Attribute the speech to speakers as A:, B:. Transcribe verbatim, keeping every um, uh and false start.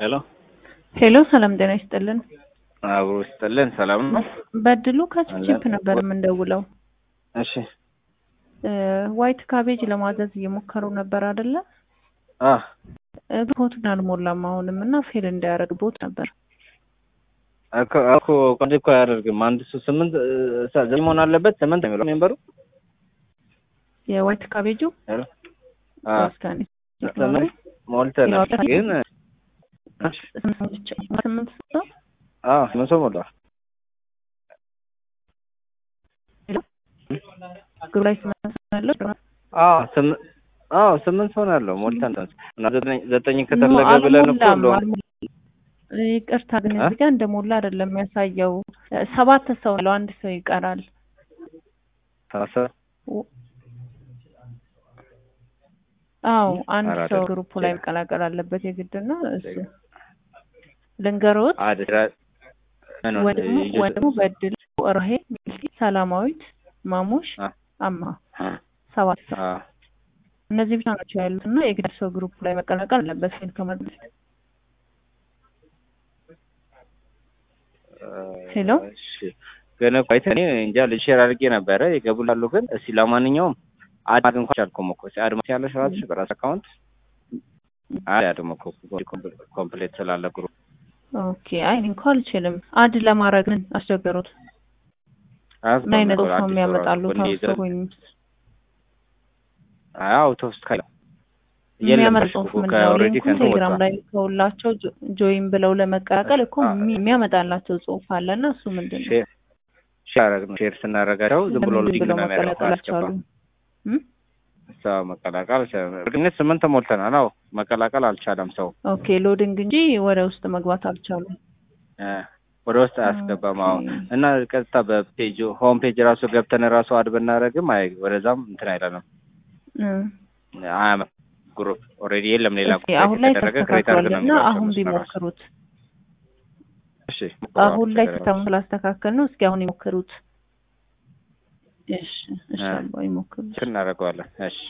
A: ሄሎ
B: ሄሎ ሰላም ጤና ይስጥልን።
A: አብሮ ይስጥልን። ሰላም ነው።
B: በድሉ ከቺፕ ነበር የምንደውለው።
A: እሺ
B: ዋይት ካቤጅ ለማዘዝ እየሞከሩ ነበር አይደለ?
A: አህ
B: ቦቱን አልሞላም አሁንም እና ፌል እንዳያደርግ ቦት ነበር።
A: አኮ አኮ ቆንጆ እኮ አያደርግም። አንድ ሰው ስምንት ዘጠኝ መሆን አለበት። ስምንት ነው የሚለው ሜምበሩ
B: የዋይት ካቤጁ
A: ሄሎ አህ
B: ስካኒ
A: ስምንት ሞልተናል ግን
B: ስምንት ሰው
A: አዎ ስምንት ሰው ሞላ።
B: ግሩላይ ስምንት ሰው ያለው
A: አዎ ስምንት አዎ ስምንት ሰው ነው ያለው ሞልተናል እና ዘጠኝ ዘጠኝ ከተፈለገ ብለን እኮ ነው።
B: ይቅርታ ግን እዚህ ጋር እንደሞላ አይደለም የሚያሳየው። ሰባት ሰው ነው፣ አንድ ሰው ይቀራል።
A: ታሳ
B: አዎ አንድ ሰው ግሩፕ ላይ መቀላቀል አለበት የግድና እሱ ልንገሮት ወደሙ ወደሙ በድል ወርሄ ሰላማዊት ማሙሽ አማ ሰባት ሰው እነዚህ ብቻ ናቸው ያሉትና የግድ ሰው ግሩፕ ላይ መቀላቀል አለበት ፌል ከማድረግ። ሄሎ
A: እሺ ገና ቆይተ እኔ እንጃ ልሼር አድርጌ ነበረ ይገቡላሉ። ግን እስኪ ለማንኛውም አድ እንኳን አልኩም እኮ አድማስ ያለሽ ራስሽ በራስ አካውንት አድ አድም እኮ ኮምፕሊት ስላለ ግሩፕ
B: ኦኬ። አይ እንኳን አልችልም አድ ለማድረግ ምን አስቸገሩት? ምን አይነት ሰው የሚያመጣሉ ታውቁኝ?
A: አዎ ቶስት ካለ
B: የሚያመጣው ኦሬዲ ቴሌግራም ላይ ከሁላቸው ጆይን ብለው ለመቀላቀል እኮ የሚያመጣላቸው ጽሁፍ አለና እሱ ምንድነው?
A: ሼር ነው ሼር ስናረጋው ዝም ብሎ ሎዲንግ ነው የሚያደርገው። ሰው መቀላቀል ግን ስምንት ሞልተናል። አዎ መቀላቀል አልቻለም ሰው።
B: ኦኬ ሎዲንግ እንጂ ወደ ውስጥ መግባት አልቻሉም።
A: እ ወደ ውስጥ አያስገባም። አዎ እና ቀጥታ በፔጅ ሆም ፔጅ ራሱ ገብተን ራሱ አድ ብናረግም አይ ወደዛም እንትን አይደለም። እ አያም ግሩፕ ኦሬዲ የለም። ሌላ
B: ግሩፕ አሁን ላይ ተስተካክሏልና አሁን ቢሞክሩት።
A: እሺ
B: አሁን ላይ ተስተካክሏል ስላስተካከል ነው። እስኪ አሁን ይሞክሩት። እሺ እሺ አባይ ይሞክሩት።
A: እናደርገዋለን። እሺ